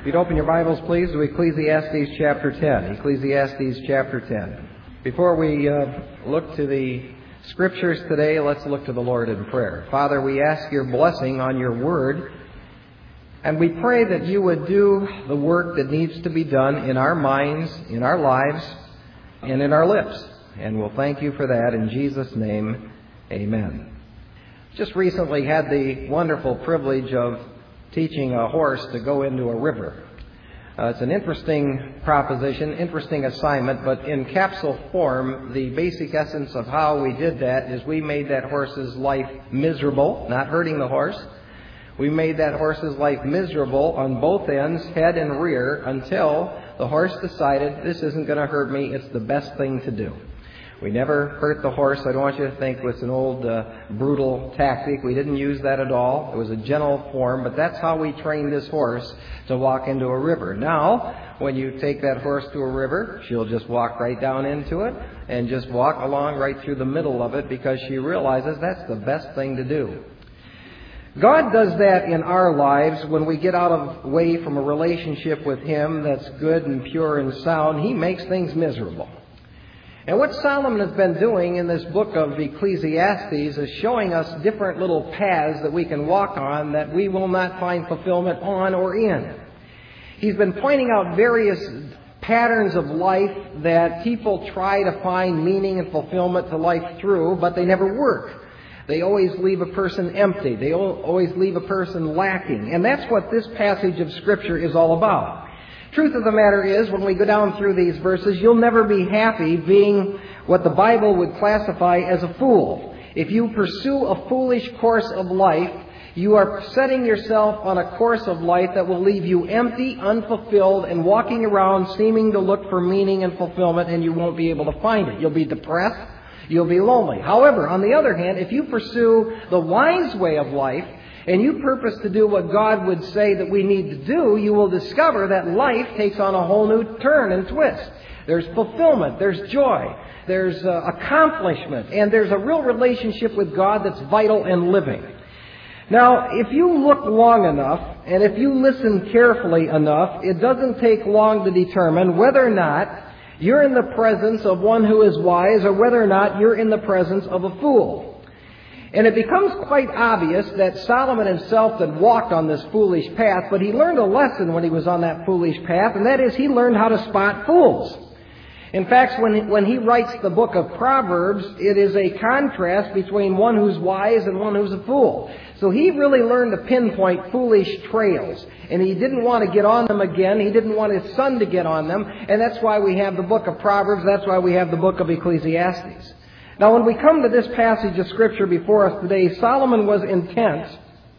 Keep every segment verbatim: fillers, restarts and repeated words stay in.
If you'd open your Bibles, please, to Ecclesiastes chapter ten. Ecclesiastes chapter ten. Before we uh, look to the Scriptures today, let's look to the Lord in prayer. Father, we ask your blessing on your word, and we pray that you would do the work that needs to be done in our minds, in our lives, and in our lips. And we'll thank you for that in Jesus' name. Amen. Just recently had the wonderful privilege of teaching a horse to go into a river. Uh, it's an interesting proposition, interesting assignment, but in capsule form, the basic essence of how we did that is we made that horse's life miserable, not hurting the horse. We made that horse's life miserable on both ends, head and rear, until the horse decided, this isn't going to hurt me, it's the best thing to do. We never hurt the horse. I don't want you to think it was an old uh, brutal tactic. We didn't use that at all. It was a gentle form, but that's how we trained this horse to walk into a river. Now, when you take that horse to a river, she'll just walk right down into it and just walk along right through the middle of it because she realizes that's the best thing to do. God does that in our lives when we get out of way from a relationship with Him that's good and pure and sound. He makes things miserable. And what Solomon has been doing in this book of Ecclesiastes is showing us different little paths that we can walk on that we will not find fulfillment on or in. He's been pointing out various patterns of life that people try to find meaning and fulfillment to life through, but they never work. They always leave a person empty. They always leave a person lacking. And that's what this passage of Scripture is all about. Truth of the matter is, when we go down through these verses, you'll never be happy being what the Bible would classify as a fool. If you pursue a foolish course of life, you are setting yourself on a course of life that will leave you empty, unfulfilled, and walking around seeming to look for meaning and fulfillment, and you won't be able to find it. You'll be depressed. You'll be lonely. However, on the other hand, if you pursue the wise way of life, and you purpose to do what God would say that we need to do, you will discover that life takes on a whole new turn and twist. There's fulfillment, there's joy, there's uh, accomplishment, and there's a real relationship with God that's vital and living. Now, if you look long enough, and if you listen carefully enough, it doesn't take long to determine whether or not you're in the presence of one who is wise or whether or not you're in the presence of a fool. And it becomes quite obvious that Solomon himself had walked on this foolish path, but he learned a lesson when he was on that foolish path, and that is he learned how to spot fools. In fact, when, when he writes the book of Proverbs, it is a contrast between one who's wise and one who's a fool. So he really learned to pinpoint foolish trails, and he didn't want to get on them again. He didn't want his son to get on them, and that's why we have the book of Proverbs. That's why we have the book of Ecclesiastes. Now, when we come to this passage of Scripture before us today, Solomon was intent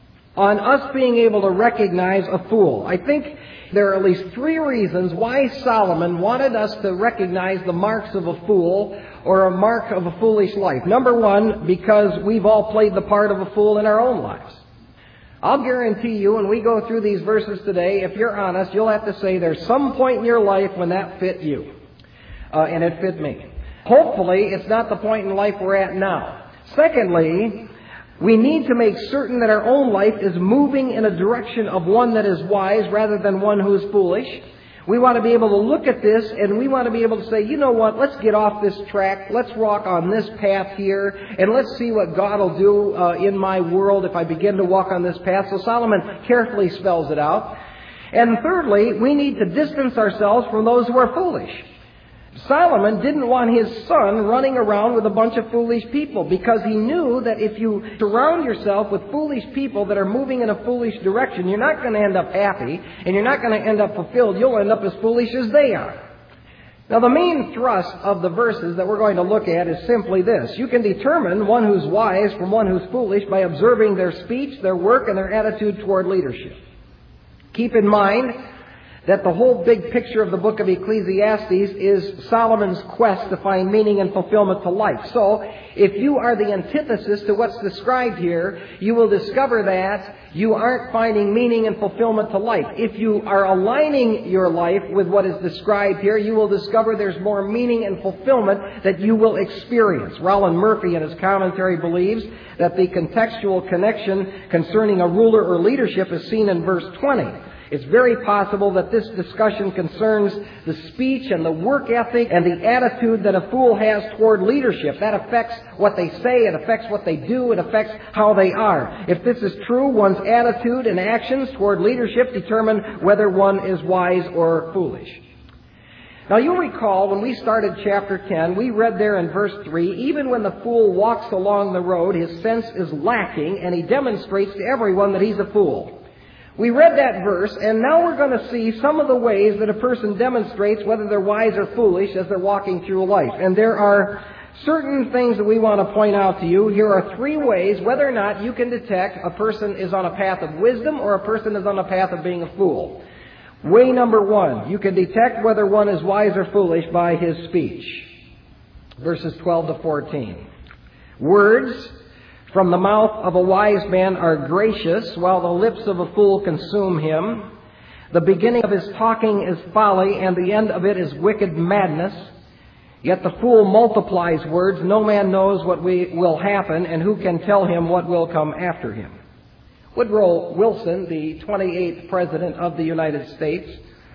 on us being able to recognize a fool. I think there are at least three reasons why Solomon wanted us to recognize the marks of a fool or a mark of a foolish life. Number one, because we've all played the part of a fool in our own lives. I'll guarantee you, when we go through these verses today, if you're honest, you'll have to say there's some point in your life when that fit you. Uh, and it fit me. Hopefully, it's not the point in life we're at now. Secondly, we need to make certain that our own life is moving in a direction of one that is wise rather than one who is foolish. We want to be able to look at this and we want to be able to say, you know what, let's get off this track, let's walk on this path here, and let's see what God will do uh, in my world if I begin to walk on this path. So Solomon carefully spells it out. And thirdly, we need to distance ourselves from those who are foolish. Solomon didn't want his son running around with a bunch of foolish people because he knew that if you surround yourself with foolish people that are moving in a foolish direction, you're not going to end up happy and you're not going to end up fulfilled. You'll end up as foolish as they are. Now, the main thrust of the verses that we're going to look at is simply this. You can determine one who's wise from one who's foolish by observing their speech, their work, and their attitude toward leadership. Keep in mind that the whole big picture of the book of Ecclesiastes is Solomon's quest to find meaning and fulfillment to life. So, if you are the antithesis to what's described here, you will discover that you aren't finding meaning and fulfillment to life. If you are aligning your life with what is described here, you will discover there's more meaning and fulfillment that you will experience. Roland Murphy in his commentary believes that the contextual connection concerning a ruler or leadership is seen in verse twenty. It's very possible that this discussion concerns the speech and the work ethic and the attitude that a fool has toward leadership. That affects what they say, it affects what they do, it affects how they are. If this is true, one's attitude and actions toward leadership determine whether one is wise or foolish. Now you'll recall when we started chapter ten, we read there in verse three, even when the fool walks along the road, his sense is lacking, and he demonstrates to everyone that he's a fool. We read that verse, and now we're going to see some of the ways that a person demonstrates whether they're wise or foolish as they're walking through life. And there are certain things that we want to point out to you. Here are three ways whether or not you can detect a person is on a path of wisdom or a person is on a path of being a fool. Way number one, you can detect whether one is wise or foolish by his speech. Verses twelve to fourteen. Words from the mouth of a wise man are gracious, while the lips of a fool consume him. The beginning of his talking is folly, and the end of it is wicked madness. Yet the fool multiplies words. No man knows what will happen, and who can tell him what will come after him. Woodrow Wilson, the twenty-eighth President of the United States,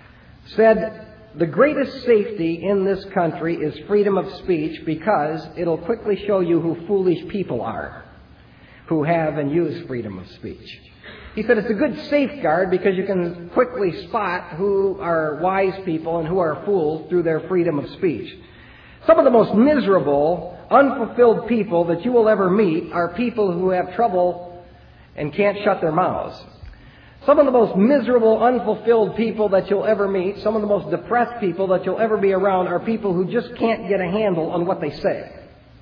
said, "The greatest safety in this country is freedom of speech because it'll quickly show you who foolish people are, who have and use freedom of speech." He said it's a good safeguard because you can quickly spot who are wise people and who are fools through their freedom of speech. Some of the most miserable, unfulfilled people that you will ever meet are people who have trouble and can't shut their mouths. Some of the most miserable, unfulfilled people that you'll ever meet, some of the most depressed people that you'll ever be around are people who just can't get a handle on what they say.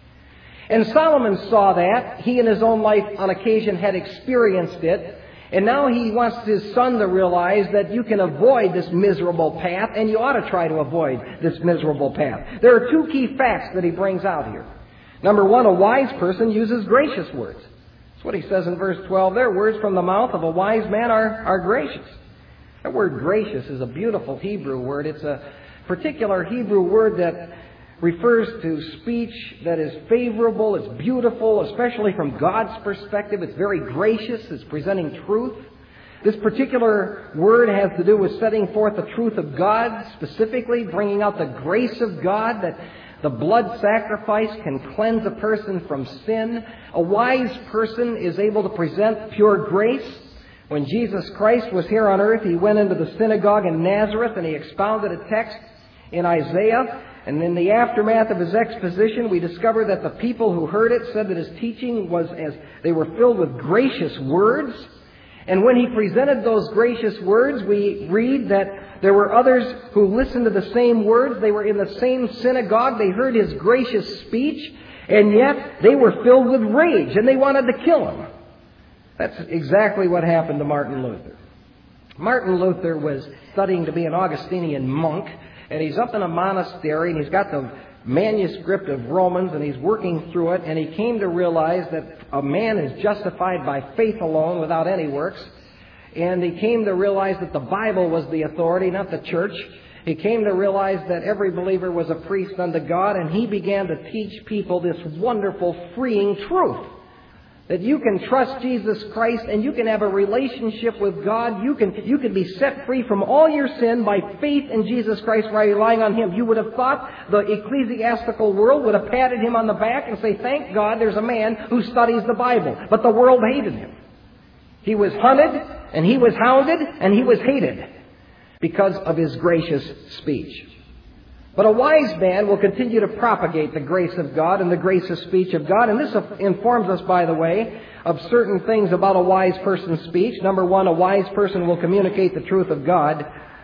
And Solomon saw that. He in his own life on occasion had experienced it. And now he wants his son to realize that you can avoid this miserable path, and you ought to try to avoid this miserable path. There are two key facts that he brings out here. Number one, a wise person uses gracious words. That's what he says in verse twelve there. Words from the mouth of a wise man are, are gracious. That word gracious is a beautiful Hebrew word. It's a particular Hebrew word that refers to speech that is favorable, it's beautiful, especially from God's perspective. It's very gracious, it's presenting truth. This particular word has to do with setting forth the truth of God, specifically bringing out the grace of God, that the blood sacrifice can cleanse a person from sin. A wise person is able to present pure grace. When Jesus Christ was here on earth, he went into the synagogue in Nazareth and he expounded a text in Isaiah. And in the aftermath of his exposition, we discover that the people who heard it said that his teaching was as they were filled with gracious words. And when he presented those gracious words, we read that there were others who listened to the same words. They were in the same synagogue. They heard his gracious speech, and yet they were filled with rage, and they wanted to kill him. That's exactly what happened to Martin Luther. Martin Luther was studying to be an Augustinian monk, and he's up in a monastery, and he's got the manuscript of Romans, and he's working through it, and he came to realize that a man is justified by faith alone without any works. And he came to realize that the Bible was the authority, not the church. He came to realize that every believer was a priest unto God, and he began to teach people this wonderful, freeing truth. That you can trust Jesus Christ and you can have a relationship with God. You can, you can be set free from all your sin by faith in Jesus Christ by relying on Him. You would have thought the ecclesiastical world would have patted him on the back and say, thank God there's a man who studies the Bible. But the world hated him. He was hunted and he was hounded and he was hated because of his gracious speech. But a wise man will continue to propagate the grace of God and the gracious speech of God. And this informs us, by the way, of certain things about a wise person's speech. Number one, a wise person will communicate the truth of God.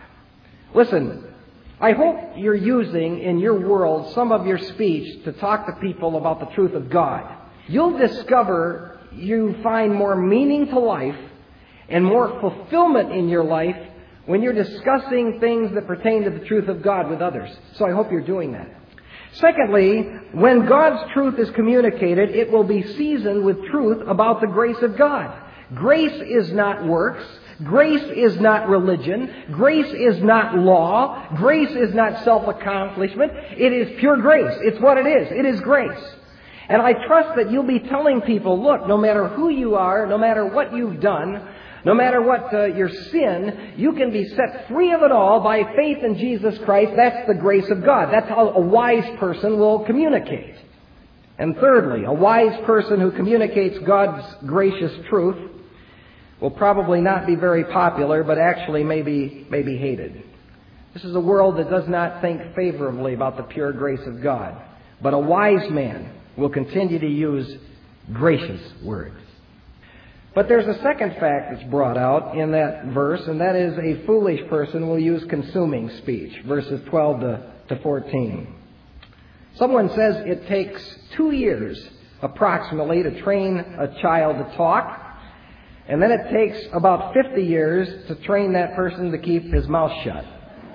Listen, I hope you're using in your world some of your speech to talk to people about the truth of God. You'll discover you find more meaning to life and more fulfillment in your life when you're discussing things that pertain to the truth of God with others. So I hope you're doing that. Secondly, when God's truth is communicated, it will be seasoned with truth about the grace of God. Grace is not works. Grace is not religion. Grace is not law. Grace is not self-accomplishment. It is pure grace. It's what it is. It is grace. And I trust that you'll be telling people, look, no matter who you are, no matter what you've done, No matter what uh, your sin, you can be set free of it all by faith in Jesus Christ. That's the grace of God. That's how a wise person will communicate. And thirdly, a wise person who communicates God's gracious truth will probably not be very popular, but actually may be, may be hated. This is a world that does not think favorably about the pure grace of God. But a wise man will continue to use gracious words. But there's a second fact that's brought out in that verse, and that is a foolish person will use consuming speech, verses twelve to fourteen. Someone says it takes two years approximately to train a child to talk, and then it takes about fifty years to train that person to keep his mouth shut.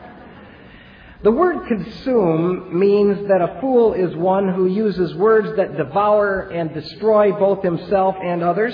The word consume means that a fool is one who uses words that devour and destroy both himself and others.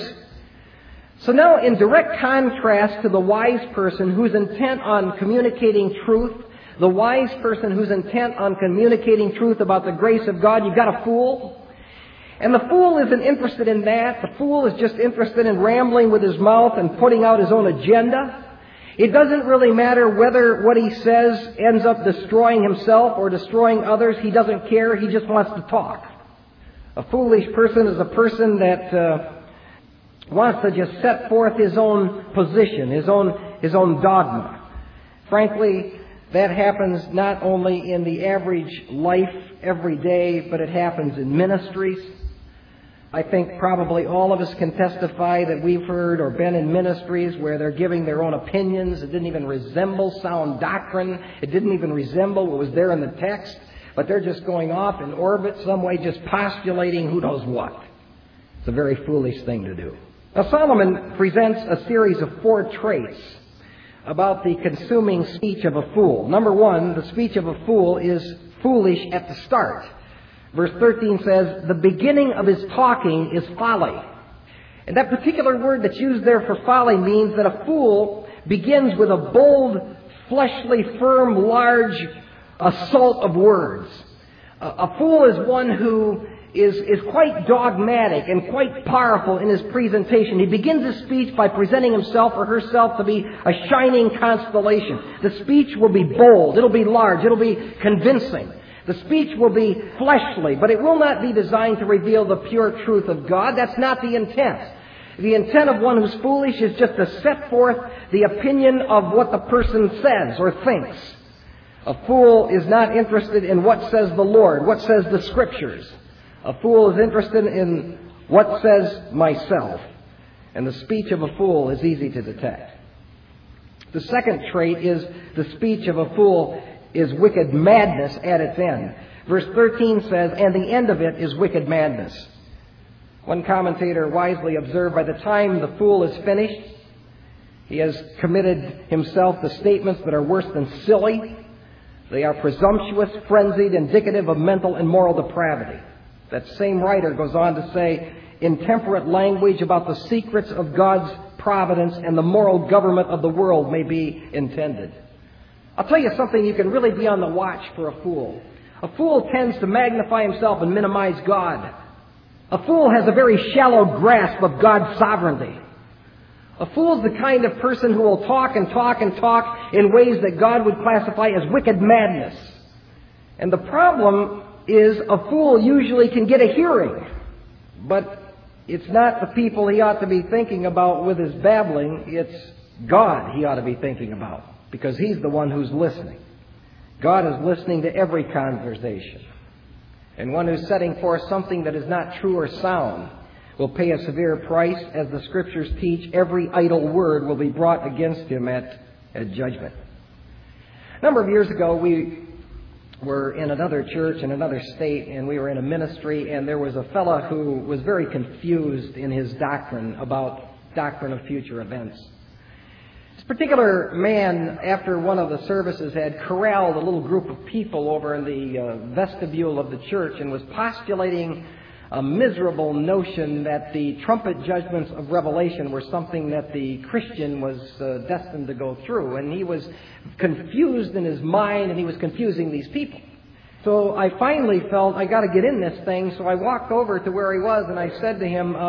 So now, in direct contrast to the wise person who's intent on communicating truth, the wise person who's intent on communicating truth about the grace of God, you've got a fool. And the fool isn't interested in that. The fool is just interested in rambling with his mouth and putting out his own agenda. It doesn't really matter whether what he says ends up destroying himself or destroying others. He doesn't care. He just wants to talk. A foolish person is a person that uh, wants to just set forth his own position, his own, his own dogma. Frankly, that happens not only in the average life every day, but it happens in ministries. I think probably all of us can testify that we've heard or been in ministries where they're giving their own opinions. It didn't even resemble sound doctrine. It didn't even resemble what was there in the text. But they're just going off in orbit some way, just postulating who knows what. It's a very foolish thing to do. Now, Solomon presents a series of four traits about the consuming speech of a fool. Number one, the speech of a fool is foolish at the start. Verse thirteen says, the beginning of his talking is folly. And that particular word that's used there for folly means that a fool begins with a bold, fleshly, firm, large assault of words. A fool is one who is, is quite dogmatic and quite powerful in his presentation. He begins his speech by presenting himself or herself to be a shining constellation. The speech will be bold. It'll be large. It'll be convincing. The speech will be fleshly, but it will not be designed to reveal the pure truth of God. That's not the intent. The intent of one who's foolish is just to set forth the opinion of what the person says or thinks. A fool is not interested in what says the Lord, what says the Scriptures. A fool is interested in what says myself. And the speech of a fool is easy to detect. The second trait is the speech of a fool is wicked madness at its end. Verse thirteen says, and the end of it is wicked madness. One commentator wisely observed, by the time the fool is finished, he has committed himself to statements that are worse than silly. They are presumptuous, frenzied, indicative of mental and moral depravity. That same writer goes on to say, intemperate language about the secrets of God's providence and the moral government of the world may be intended. I'll tell you something, you can really be on the watch for a fool. A fool tends to magnify himself and minimize God. A fool has a very shallow grasp of God's sovereignty. A fool's the kind of person who will talk and talk and talk in ways that God would classify as wicked madness. And the problem is a fool usually can get a hearing, but it's not the people he ought to be thinking about with his babbling. It's God he ought to be thinking about, because he's the one who's listening. God is listening to every conversation. And one who's setting forth something that is not true or sound will pay a severe price. As the Scriptures teach, every idle word will be brought against him at, at judgment. A number of years ago, we were in another church in another state, and we were in a ministry, and there was a fellow who was very confused in his doctrine about doctrine of future events. This particular man, after one of the services, had corralled a little group of people over in the uh, vestibule of the church and was postulating a miserable notion that the trumpet judgments of Revelation were something that the Christian was uh, destined to go through. And he was confused in his mind, and he was confusing these people. So I finally felt I got to get in this thing, so I walked over to where he was, and I said to him, uh,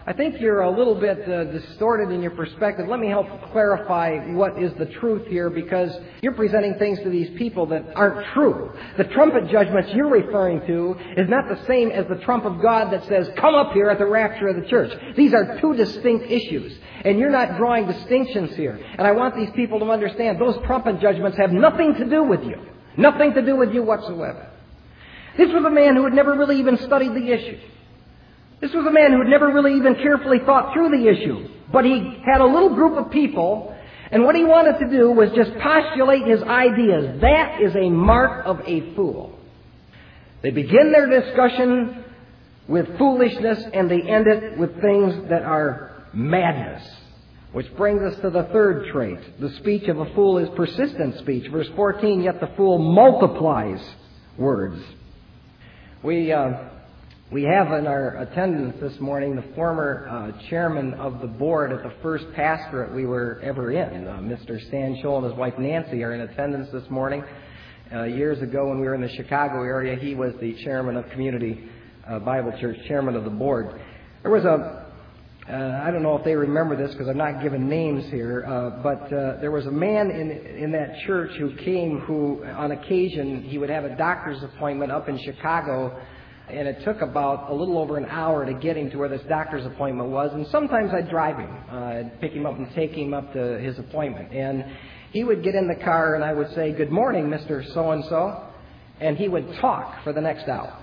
I think you're a little bit uh, distorted in your perspective. Let me help clarify what is the truth here, because you're presenting things to these people that aren't true. The trumpet judgments you're referring to is not the same as the trump of God that says, come up here at the rapture of the church. These are two distinct issues, and you're not drawing distinctions here. And I want these people to understand those trumpet judgments have nothing to do with you. Nothing to do with you whatsoever. This was a man who had never really even studied the issue. This was a man who had never really even carefully thought through the issue. But he had a little group of people, and what he wanted to do was just postulate his ideas. That is a mark of a fool. They begin their discussion with foolishness, and they end it with things that are madness. Which brings us to the third trait. The speech of a fool is persistent speech. Verse fourteen, yet the fool multiplies words. We... Uh, We have in our attendance this morning the former uh, chairman of the board at the first pastorate we were ever in. Uh, Mister Stan Scholl and his wife Nancy are in attendance this morning. Uh, years ago when we were in the Chicago area, he was the chairman of Community uh, Bible Church, chairman of the board. There was a, uh, I don't know if they remember this because I'm not giving names here, uh, but uh, there was a man in, in that church who came who, on occasion, he would have a doctor's appointment up in Chicago. And it took about a little over an hour to get him to where this doctor's appointment was. And sometimes I'd drive him. Uh, I'd pick him up and take him up to his appointment. And he would get in the car and I would say, good morning, Mister So-and-so. And he would talk for the next hour.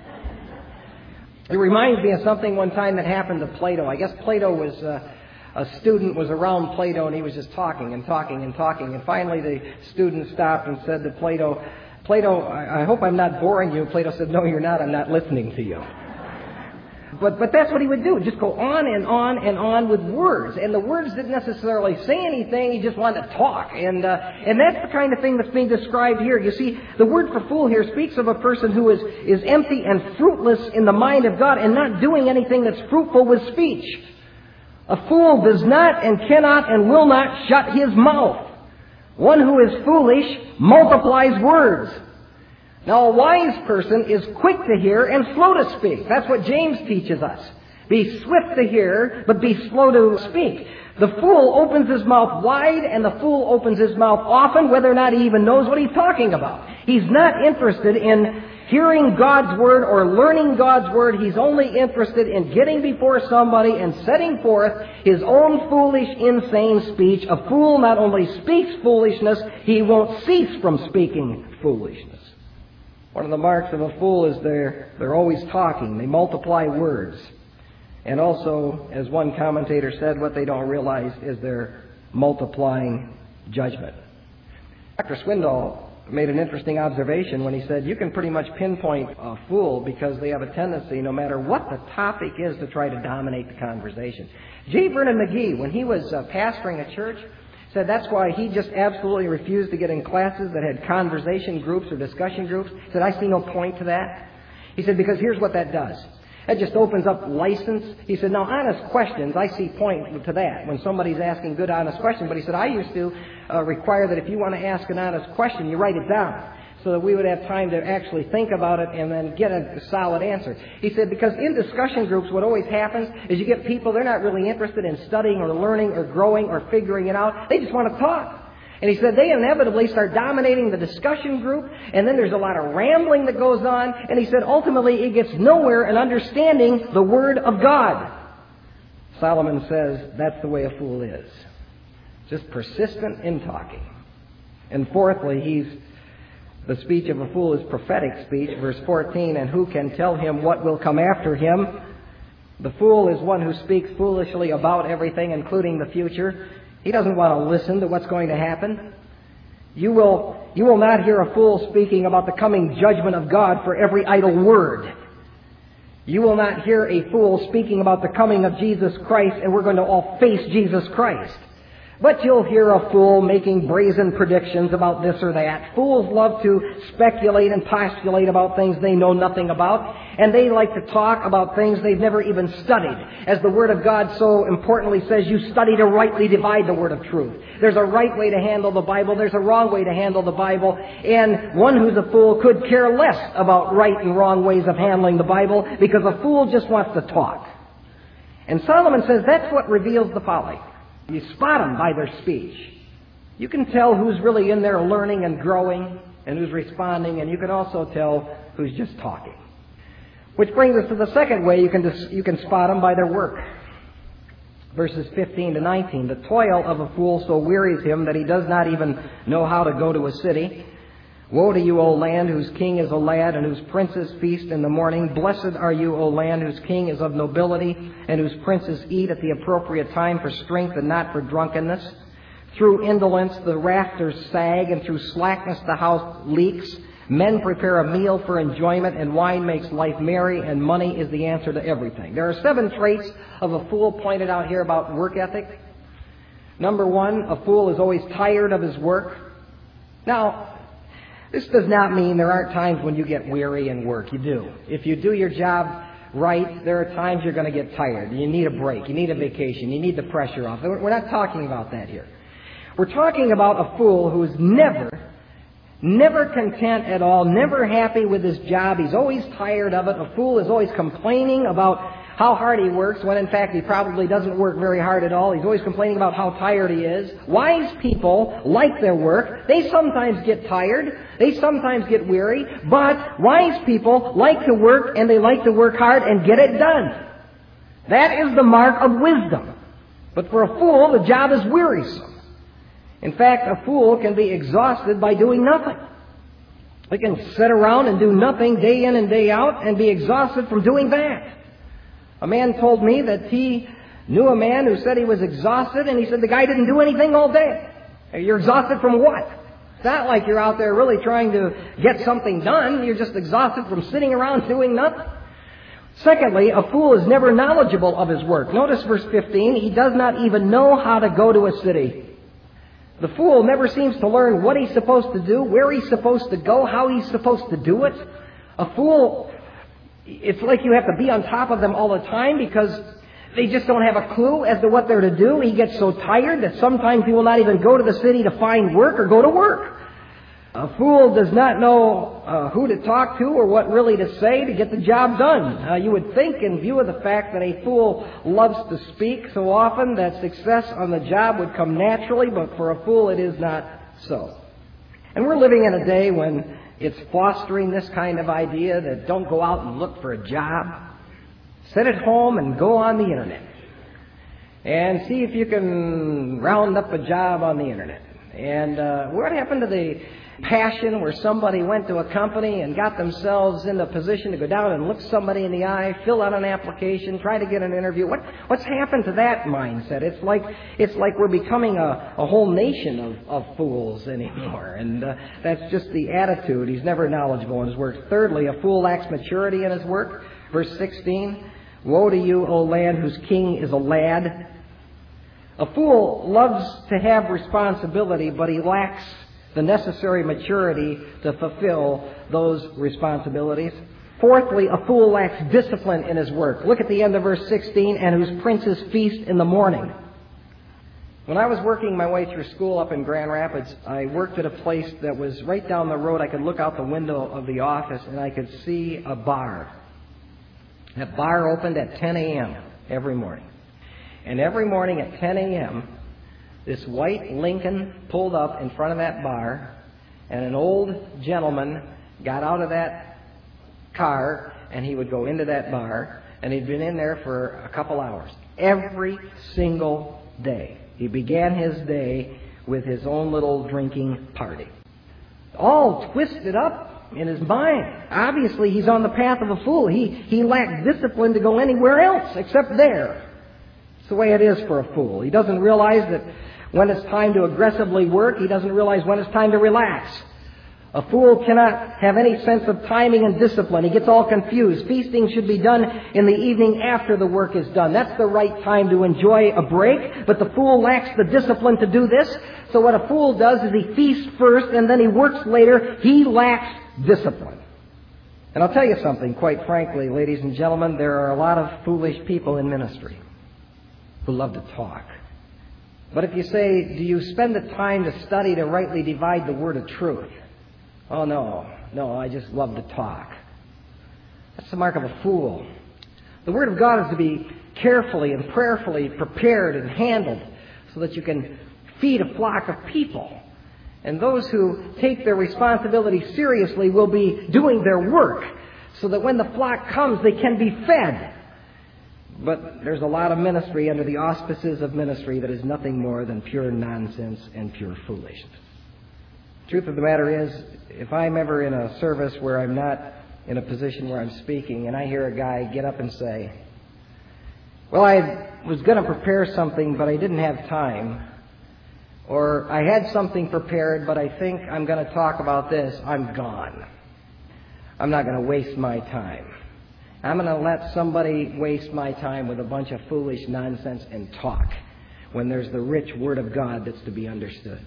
It reminds me of something one time that happened to Plato. I guess Plato was... Uh, A student was around Plato and he was just talking and talking and talking. And finally the student stopped and said to Plato, Plato, I hope I'm not boring you. Plato said, no, you're not. I'm not listening to you. But but that's what he would do. Just go on and on and on with words. And the words didn't necessarily say anything. He just wanted to talk. And uh, and that's the kind of thing that's being described here. You see, the word for fool here speaks of a person who is, is empty and fruitless in the mind of God and not doing anything that's fruitful with speech. A fool does not and cannot and will not shut his mouth. One who is foolish multiplies words. Now, a wise person is quick to hear and slow to speak. That's what James teaches us. Be swift to hear, but be slow to speak. The fool opens his mouth wide, and the fool opens his mouth often, whether or not he even knows what he's talking about. He's not interested in hearing God's Word or learning God's Word. He's only interested in getting before somebody and setting forth his own foolish, insane speech. A fool not only speaks foolishness, he won't cease from speaking foolishness. One of the marks of a fool is they're, they're always talking. They multiply words. And also, as one commentator said, what they don't realize is they're multiplying judgment. Doctor Swindoll made an interesting observation when he said you can pretty much pinpoint a fool because they have a tendency, no matter what the topic is, to try to dominate the conversation. J. Vernon McGee, when he was uh, pastoring a church, said that's why he just absolutely refused to get in classes that had conversation groups or discussion groups. He said, I see no point to that. He said, because here's what that does. That just opens up license. He said, now, honest questions, I see point to that when somebody's asking good, honest questions. But he said, I used to uh, require that if you want to ask an honest question, you write it down so that we would have time to actually think about it and then get a solid answer. He said, because in discussion groups, what always happens is you get people, they're not really interested in studying or learning or growing or figuring it out. They just want to talk. And he said they inevitably start dominating the discussion group, and then there's a lot of rambling that goes on, and he said ultimately it gets nowhere in understanding the Word of God. Solomon says that's the way a fool is. Just persistent in talking. And fourthly, he's the speech of a fool is prophetic speech, verse fourteen, and who can tell him what will come after him? The fool is one who speaks foolishly about everything, including the future. He doesn't want to listen to what's going to happen. You will, you will not hear a fool speaking about the coming judgment of God for every idle word. You will not hear a fool speaking about the coming of Jesus Christ and we're going to all face Jesus Christ. But you'll hear a fool making brazen predictions about this or that. Fools love to speculate and postulate about things they know nothing about. And they like to talk about things they've never even studied. As the Word of God so importantly says, you study to rightly divide the Word of truth. There's a right way to handle the Bible. There's a wrong way to handle the Bible. And one who's a fool could care less about right and wrong ways of handling the Bible because a fool just wants to talk. And Solomon says that's what reveals the folly. You spot them by their speech. You can tell who's really in there learning and growing and who's responding, and you can also tell who's just talking. Which brings us to the second way you can dis- you can spot them by their work. Verses fifteen to nineteen. The toil of a fool so wearies him that he does not even know how to go to a city. Woe to you, O land, whose king is a lad, and whose princes feast in the morning. Blessed are you, O land, whose king is of nobility, and whose princes eat at the appropriate time for strength and not for drunkenness. Through indolence the rafters sag, and through slackness the house leaks. Men prepare a meal for enjoyment, and wine makes life merry, and money is the answer to everything. There are seven traits of a fool pointed out here about work ethic. Number one, a fool is always tired of his work. Now, this does not mean there aren't times when you get weary in work. You do. If you do your job right, there are times you're going to get tired. You need a break. You need a vacation. You need the pressure off. We're not talking about that here. We're talking about a fool who is never, never content at all, never happy with his job. He's always tired of it. A fool is always complaining about how hard he works, when in fact he probably doesn't work very hard at all. He's always complaining about how tired he is. Wise people like their work. They sometimes get tired. They sometimes get weary. But wise people like to work, and they like to work hard and get it done. That is the mark of wisdom. But for a fool, the job is wearisome. In fact, a fool can be exhausted by doing nothing. They can sit around and do nothing day in and day out and be exhausted from doing that. A man told me that he knew a man who said he was exhausted, and he said the guy didn't do anything all day. You're exhausted from what? It's not like you're out there really trying to get something done. You're just exhausted from sitting around doing nothing. Secondly, a fool is never knowledgeable of his work. Notice verse fifteen. He does not even know how to go to a city. The fool never seems to learn what he's supposed to do, where he's supposed to go, how he's supposed to do it. A fool, it's like you have to be on top of them all the time because they just don't have a clue as to what they're to do. He gets so tired that sometimes he will not even go to the city to find work or go to work. A fool does not know uh, who to talk to or what really to say to get the job done. Uh, you would think, in view of the fact that a fool loves to speak so often, that success on the job would come naturally, but for a fool it is not so. And we're living in a day when it's fostering this kind of idea that don't go out and look for a job. Sit at home and go on the Internet and see if you can round up a job on the Internet. And uh, what happened to the passion where somebody went to a company and got themselves in the position to go down and look somebody in the eye, fill out an application, try to get an interview? What what's happened to that mindset? It's like it's like we're becoming a, a whole nation of, of fools anymore, and uh, that's just the attitude. He's never knowledgeable in his work. Thirdly, a fool lacks maturity in his work. Verse sixteen: Woe to you, O land, whose king is a lad. A fool loves to have responsibility, but he lacks the necessary maturity to fulfill those responsibilities. Fourthly, a fool lacks discipline in his work. Look at the end of verse sixteen, and whose princes feast in the morning. When I was working my way through school up in Grand Rapids, I worked at a place that was right down the road. I could look out the window of the office and I could see a bar. That bar opened at ten a.m. every morning. And every morning at ten a.m., this white Lincoln pulled up in front of that bar, and an old gentleman got out of that car, and he would go into that bar, and he'd been in there for a couple hours. Every single day. He began his day with his own little drinking party. All twisted up in his mind. Obviously, he's on the path of a fool. He, he lacked discipline to go anywhere else except there. It's the way it is for a fool. He doesn't realize that when it's time to aggressively work, he doesn't realize when it's time to relax. A fool cannot have any sense of timing and discipline. He gets all confused. Feasting should be done in the evening after the work is done. That's the right time to enjoy a break, but the fool lacks the discipline to do this. So what a fool does is he feasts first and then he works later. He lacks discipline. And I'll tell you something, quite frankly, ladies and gentlemen, there are a lot of foolish people in ministry who love to talk. But if you say, do you spend the time to study to rightly divide the word of truth? Oh, no, no, I just love to talk. That's the mark of a fool. The Word of God is to be carefully and prayerfully prepared and handled so that you can feed a flock of people. And those who take their responsibility seriously will be doing their work so that when the flock comes, they can be fed. But there's a lot of ministry under the auspices of ministry that is nothing more than pure nonsense and pure foolishness. Truth of the matter is, if I'm ever in a service where I'm not in a position where I'm speaking and I hear a guy get up and say, well, I was going to prepare something, but I didn't have time, or I had something prepared, but I think I'm going to talk about this, I'm gone. I'm not going to waste my time. I'm going to let somebody waste my time with a bunch of foolish nonsense and talk when there's the rich Word of God that's to be understood.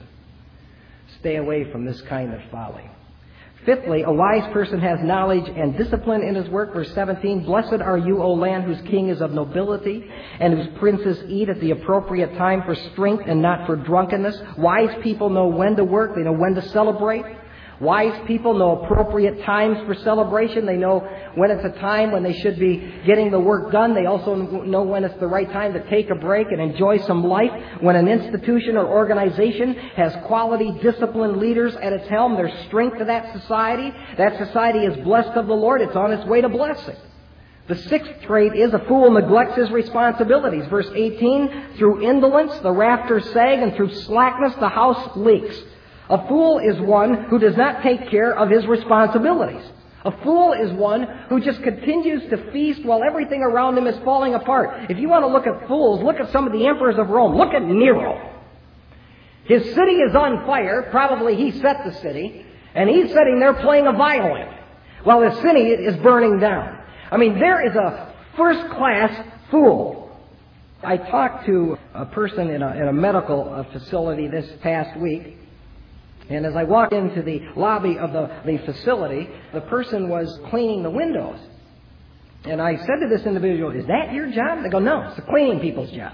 Stay away from this kind of folly. Fifthly, a wise person has knowledge and discipline in his work. Verse seventeen, blessed are you, O land, whose king is of nobility, and whose princes eat at the appropriate time for strength and not for drunkenness. Wise people know when to work. They know when to celebrate. Wise people know appropriate times for celebration. They know when it's a time when they should be getting the work done. They also know when it's the right time to take a break and enjoy some life. When an institution or organization has quality, disciplined leaders at its helm, there's strength to that society. That society is blessed of the Lord. It's on its way to blessing. The sixth trait is a fool neglects his responsibilities. Verse eighteen, through indolence the rafters sag, and through slackness the house leaks. A fool is one who does not take care of his responsibilities. A fool is one who just continues to feast while everything around him is falling apart. If you want to look at fools, look at some of the emperors of Rome. Look at Nero. His city is on fire. Probably he set the city. And he's sitting there playing a violin while the city is burning down. I mean, there is a first-class fool. I talked to a person in a, in a medical facility this past week. And as I walked into the lobby of the, the facility, the person was cleaning the windows. And I said to this individual, is that your job? They go, no, it's the cleaning people's job.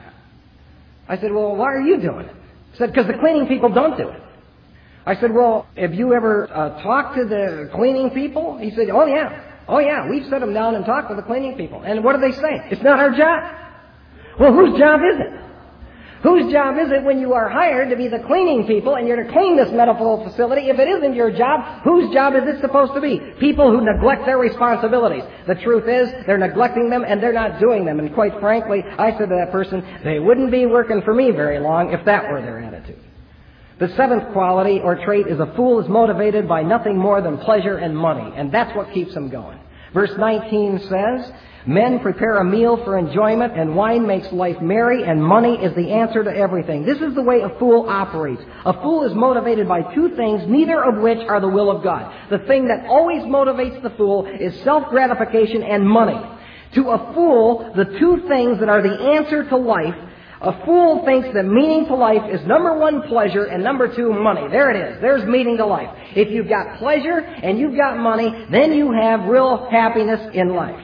I said, well, why are you doing it? He said, because the cleaning people don't do it. I said, well, have you ever uh, talked to the cleaning people? He said, oh, yeah. Oh, yeah, we've set them down and talked to the cleaning people. And what do they say? It's not our job. Well, whose job is it? Whose job is it when you are hired to be the cleaning people and you're to clean this medical facility? If it isn't your job, whose job is it supposed to be? People who neglect their responsibilities. The truth is, they're neglecting them and they're not doing them. And quite frankly, I said to that person, they wouldn't be working for me very long if that were their attitude. The seventh quality or trait is a fool is motivated by nothing more than pleasure and money. And that's what keeps him going. Verse nineteen says, men prepare a meal for enjoyment, and wine makes life merry, and money is the answer to everything. This is the way a fool operates. A fool is motivated by two things, neither of which are the will of God. The thing that always motivates the fool is self-gratification and money. To a fool, the two things that are the answer to life, a fool thinks that meaning to life is number one, pleasure, and number two, money. There it is. There's meaning to life. If you've got pleasure and you've got money, then you have real happiness in life.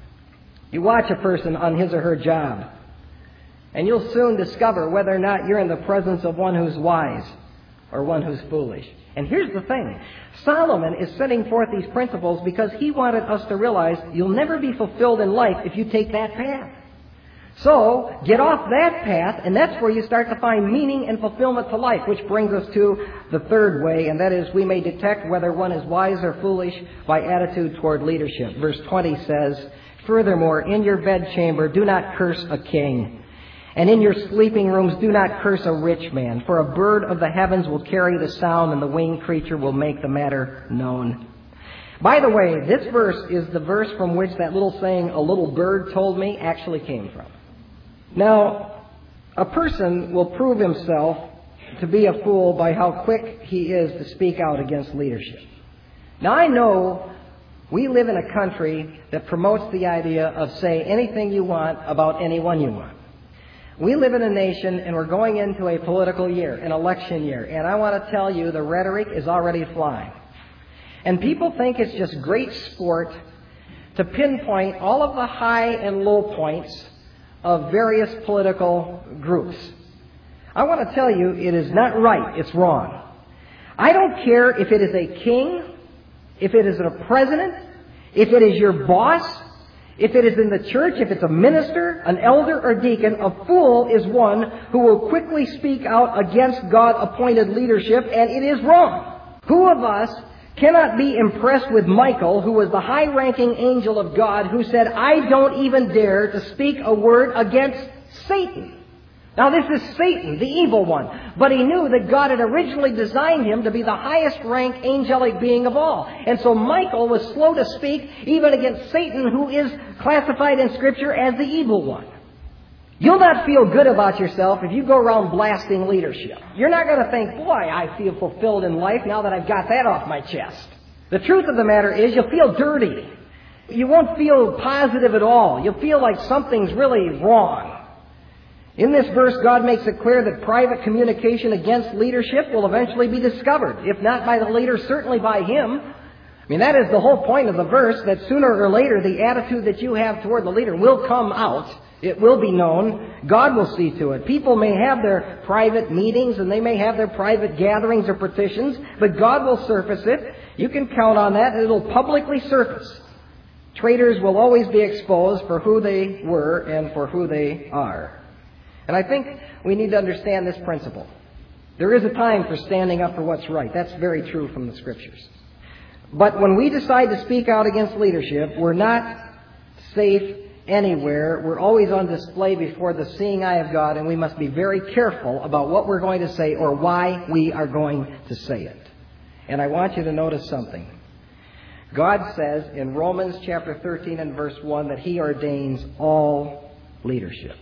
You watch a person on his or her job, and you'll soon discover whether or not you're in the presence of one who's wise or one who's foolish. And here's the thing. Solomon is setting forth these principles because he wanted us to realize you'll never be fulfilled in life if you take that path. So, get off that path, and that's where you start to find meaning and fulfillment to life, which brings us to the third way, and that is we may detect whether one is wise or foolish by attitude toward leadership. Verse twenty says, furthermore, in your bedchamber do not curse a king, and in your sleeping rooms do not curse a rich man, for a bird of the heavens will carry the sound, and the winged creature will make the matter known. By the way, this verse is the verse from which that little saying, a little bird told me, actually came from. Now, a person will prove himself to be a fool by how quick he is to speak out against leadership. Now, I know we live in a country that promotes the idea of say anything you want about anyone you want. We live in a nation, and we're going into a political year, an election year, and I want to tell you the rhetoric is already flying. And people think it's just great sport to pinpoint all of the high and low points of various political groups. I want to tell you, it is not right. It's wrong. I don't care if it is a king, if it is a president, if it is your boss, If it is in the church, if it's a minister, an elder, or deacon, a fool is one who will quickly speak out against God-appointed leadership, and it is wrong. Who of us cannot be impressed with Michael, who was the high-ranking angel of God, who said, "I don't even dare to speak a word against Satan"? Now, this is Satan, the evil one. But he knew that God had originally designed him to be the highest-ranked angelic being of all. And so Michael was slow to speak even against Satan, who is classified in Scripture as the evil one. You'll not feel good about yourself if you go around blasting leadership. You're not going to think, "Boy, I feel fulfilled in life now that I've got that off my chest." The truth of the matter is you'll feel dirty. You won't feel positive at all. You'll feel like something's really wrong. In this verse, God makes it clear that private communication against leadership will eventually be discovered. If not by the leader, certainly by him. I mean, that is the whole point of the verse, that sooner or later the attitude that you have toward the leader will come out. It will be known. God will see to it. People may have their private meetings and they may have their private gatherings or petitions, but God will surface it. You can count on that. It will publicly surface. Traitors will always be exposed for who they were and for who they are. And I think we need to understand this principle. There is a time for standing up for what's right. That's very true from the Scriptures. But when we decide to speak out against leadership, we're not safe anywhere. We're always on display before the seeing eye of God, and we must be very careful about what we're going to say or why we are going to say it. And I want you to notice something. God says in Romans chapter thirteen and verse one that He ordains all leadership.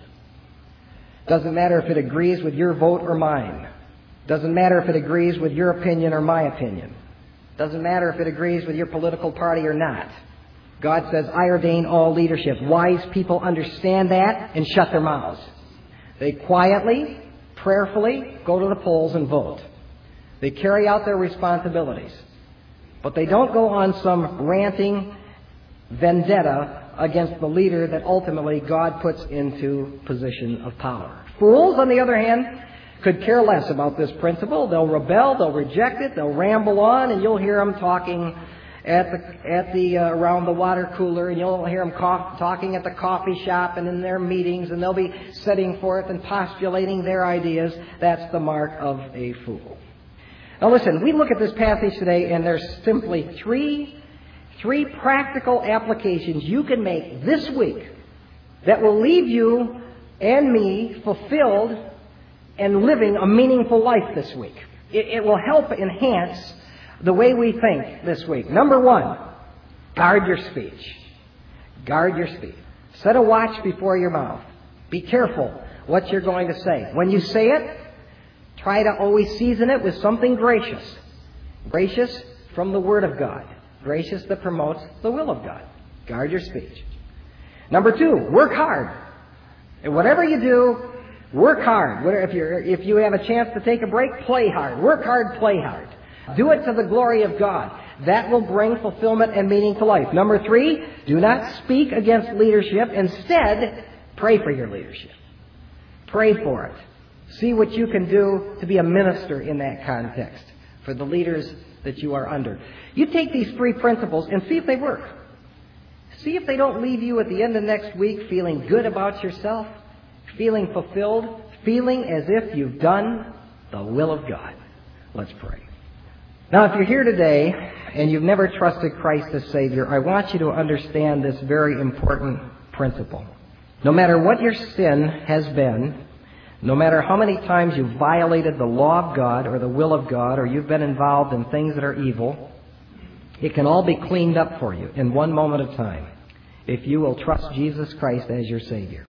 Doesn't matter if it agrees with your vote or mine. Doesn't matter if it agrees with your opinion or my opinion. Doesn't matter if it agrees with your political party or not. God says, "I ordain all leadership." Wise people understand that and shut their mouths. They quietly, prayerfully go to the polls and vote. They carry out their responsibilities. But they don't go on some ranting vendetta against the leader that ultimately God puts into position of power. Fools, on the other hand, could care less about this principle. They'll rebel, they'll reject it, they'll ramble on, and you'll hear them talking at the at the uh, around the water cooler, and you'll hear them cough, talking at the coffee shop and in their meetings, and they'll be setting forth and postulating their ideas. That's the mark of a fool. Now listen, we look at this passage today, and there's simply three Three practical applications you can make this week that will leave you and me fulfilled and living a meaningful life this week. It, it will help enhance the way we think this week. Number one, guard your speech. Guard your speech. Set a watch before your mouth. Be careful what you're going to say. When you say it, try to always season it with something gracious. Gracious from the Word of God. Gracious that promotes the will of God. Guard your speech. Number two, work hard. And whatever you do, work hard. If you're, if you have a chance to take a break, play hard. Work hard, play hard. Do it to the glory of God. That will bring fulfillment and meaning to life. Number three, do not speak against leadership. Instead, pray for your leadership. Pray for it. See what you can do to be a minister in that context for the leaders that you are under. You take these three principles and see if they work. See if they don't leave you at the end of next week feeling good about yourself, feeling fulfilled, feeling as if you've done the will of God. Let's pray. Now, if you're here today and you've never trusted Christ as Savior, I want you to understand this very important principle. No matter what your sin has been, no matter how many times you've violated the law of God or the will of God, or you've been involved in things that are evil, it can all be cleaned up for you in one moment of time if you will trust Jesus Christ as your Savior.